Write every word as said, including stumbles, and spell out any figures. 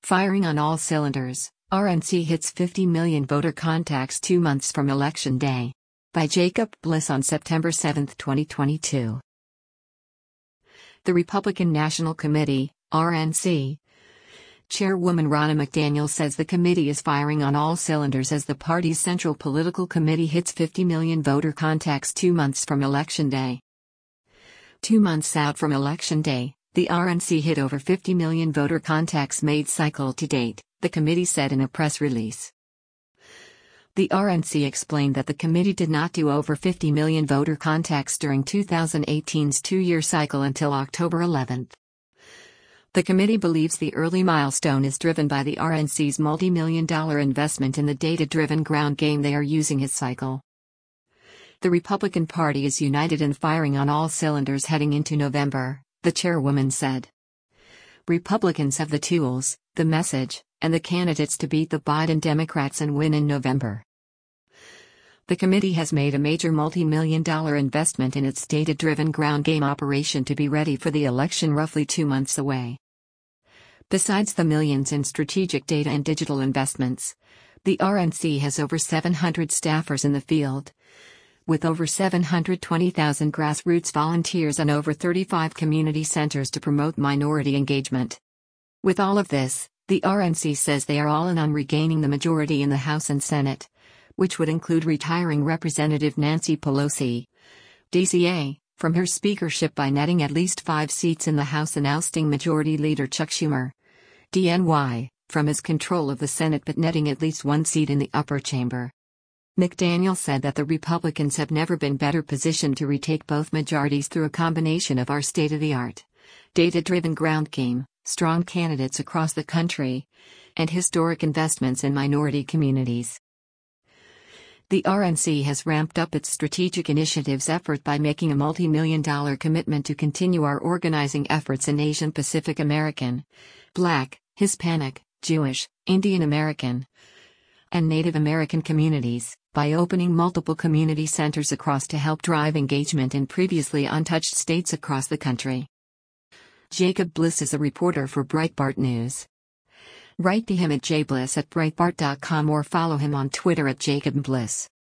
Firing on all cylinders, R N C hits fifty million voter contacts two months from Election Day. By Jacob Bliss on September seventh, twenty twenty-two. The Republican National Committee, R N C, Chairwoman Ronna McDaniel says the committee is firing on all cylinders as the party's central political committee hits fifty million voter contacts two months from Election Day. Two months out from Election Day, the R N C hit over fifty million voter contacts made cycle to date, the committee said in a press release. The R N C explained that the committee did not do over fifty million voter contacts during two thousand eighteen's two-year cycle until October eleventh. The committee believes the early milestone is driven by the R N C's multi-million dollar investment in the data-driven ground game they are using this cycle. The Republican Party is united and firing on all cylinders heading into November, the chairwoman said. Republicans have the tools, the message, and the candidates to beat the Biden Democrats and win in November. The committee has made a major multi-million dollar investment in its data-driven ground game operation to be ready for the election roughly two months away. Besides the millions in strategic data and digital investments, the R N C has over seven hundred staffers in the field, with over seven hundred twenty thousand grassroots volunteers and over thirty-five community centers to promote minority engagement. With all of this, the R N C says they are all in on regaining the majority in the House and Senate, which would include retiring Representative Nancy Pelosi, D C A, from her speakership by netting at least five seats in the House and ousting Majority Leader Chuck Schumer, D N Y, from his control of the Senate but netting at least one seat in the upper chamber. McDaniel said that the Republicans have never been better positioned to retake both majorities through a combination of our state-of-the-art, data-driven ground game, strong candidates across the country, and historic investments in minority communities. The R N C has ramped up its strategic initiatives effort by making a multi-million dollar commitment to continue our organizing efforts in Asian Pacific American, Black, Hispanic, Jewish, Indian American, and Native American communities, by opening multiple community centers across to help drive engagement in previously untouched states across the country. Jacob Bliss is a reporter for Breitbart News. Write to him at jbliss at breitbart dot com or follow him on Twitter at Jacob Bliss.